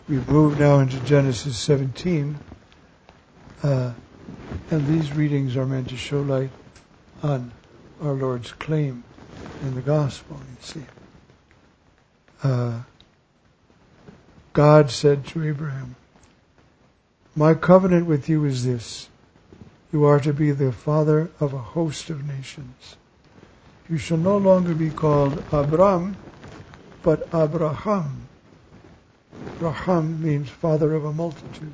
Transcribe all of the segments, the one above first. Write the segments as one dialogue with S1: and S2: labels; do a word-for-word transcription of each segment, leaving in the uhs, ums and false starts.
S1: We've moved now into Genesis seventeen, uh, and these readings are meant to show light on our Lord's claim in the gospel, you see. Uh, God said to Abraham, "My covenant with you is this. You are to be the father of a host of nations. You shall no longer be called Abram, but Abraham." Raham means father of a multitude.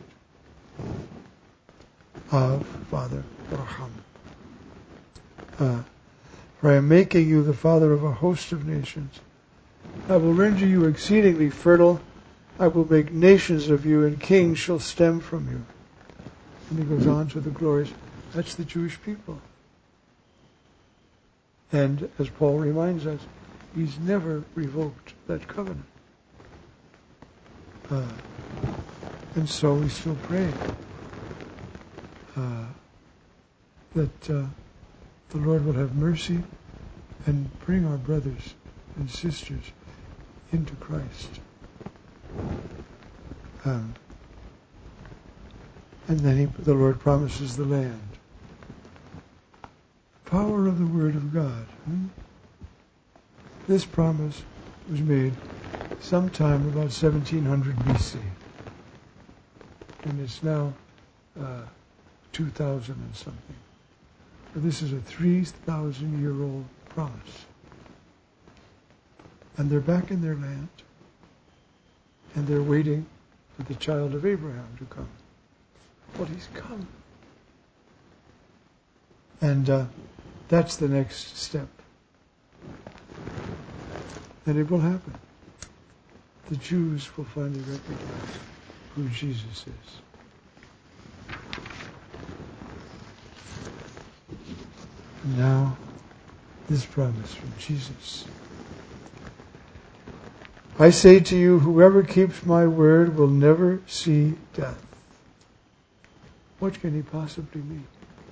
S1: Av, father, Raham. Uh, For I am making you the father of a host of nations. I will render you exceedingly fertile. I will make nations of you, and kings shall stem from you. And he goes on to the glories. That's the Jewish people. And as Paul reminds us, he's never revoked that covenant. Uh, and so we still pray uh, that uh, the Lord will have mercy and bring our brothers and sisters into Christ. Um, and then he, the Lord promises the land. Power of the Word of God. Hmm? This promise was made sometime about seventeen hundred B C. And it's now uh, two thousand and something. But this is a three thousand year old promise. And they're back in their land. And they're waiting for the child of Abraham to come. Well, he's come. And uh, that's the next step. And it will happen. The Jews will finally recognize who Jesus is. And now, this promise from Jesus. I say to you, whoever keeps my word will never see death. What can he possibly mean?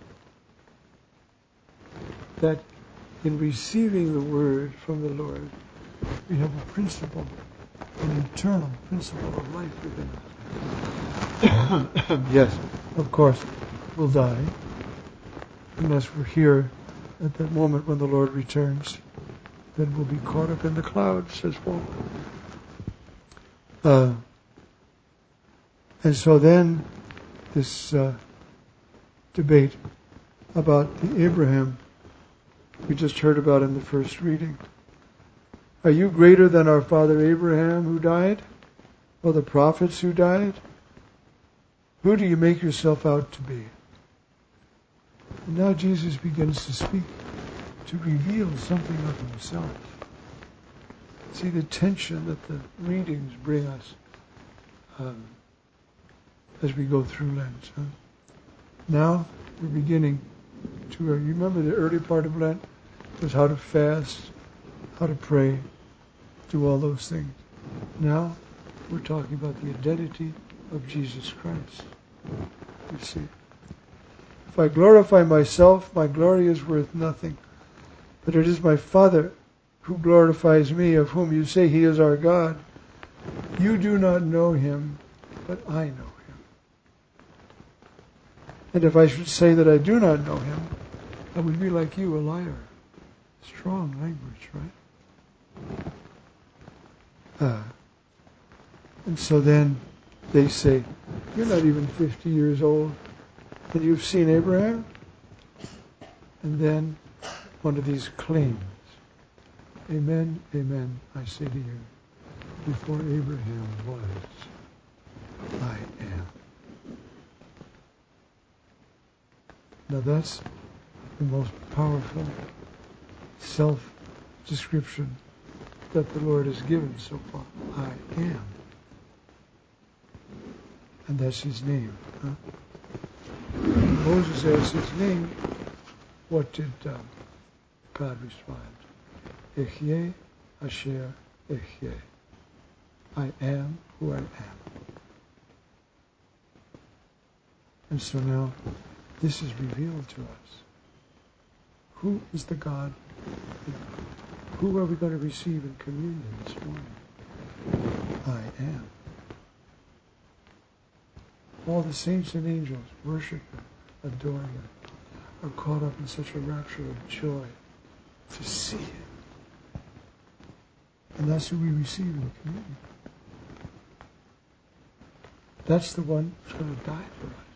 S1: That in receiving the word from the Lord, we have a principle, an eternal principle of life within us. Yes, of course, we'll die, unless we're here at that moment when the Lord returns. Then we'll be caught up in the clouds, says Paul. Uh, and so then, this uh, debate about the Abraham we just heard about in the first reading. Are you greater than our father Abraham who died? Or the prophets who died? Who do you make yourself out to be? And now Jesus begins to speak, to reveal something of himself. See the tension that the readings bring us um, as we go through Lent. Huh? Now we're beginning to, uh, you remember the early part of Lent was how to fast, how to pray, do all those things. Now we're talking about the identity of Jesus Christ. You see, if I glorify myself, my glory is worth nothing. But it is my Father who glorifies me, of whom you say he is our God. You do not know him, but I know him. And if I should say that I do not know him, I would be like you, a liar. Strong language, right? Uh, and so then they say, you're not even fifty years old, and you've seen Abraham? And then one of these claims. Amen, amen, I say to you, before Abraham was, I am. Now that's the most powerful self-description that the Lord has given so far. I am. And that's his name. Huh? When Moses asked his name, what did um, God respond? Ehyeh Asher Ehyeh. I am who I am. And so now, this is revealed to us. Who is the God? Who are we going to receive in communion this morning? I am. all the saints and angels worship Him, adore Him, are caught up in such a rapture of joy to see Him. And that's who we receive in the communion. That's the one who's going to die for us.